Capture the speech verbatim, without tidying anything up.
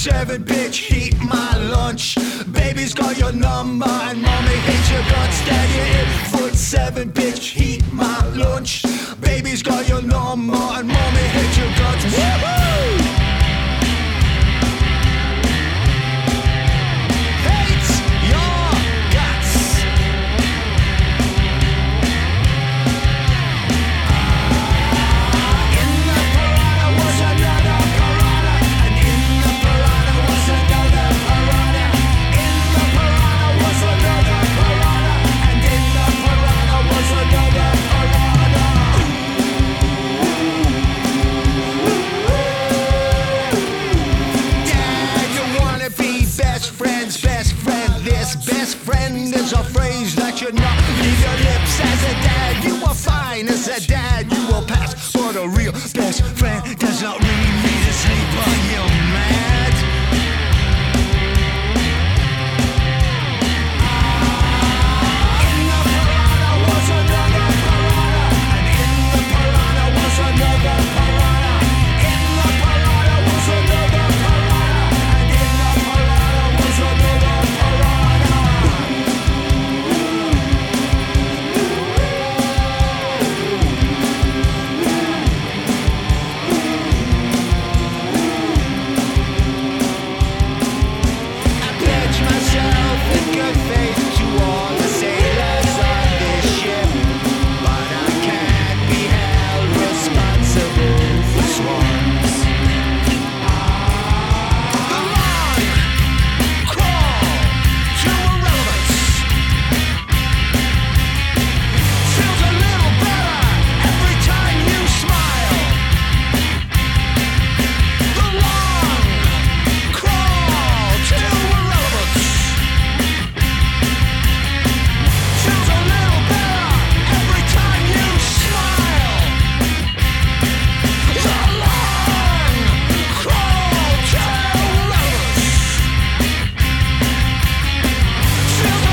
seven, bitch, eat my lunch. Baby's got your number and mommy hates your guts. Daddy in foot seven, bitch, eat my lunch. Baby's got your number and mommy hates your guts. Woohoo! Hates your guts. In the piranha was another piranha, and in the piranha was another piranha. In the piranha was another piranha, and in the piranha was another piranha. Dad, you wanna be best friends, best friend. This best friend is a phrase that you're not. Leave your lips as a dad. You were fine as a dad.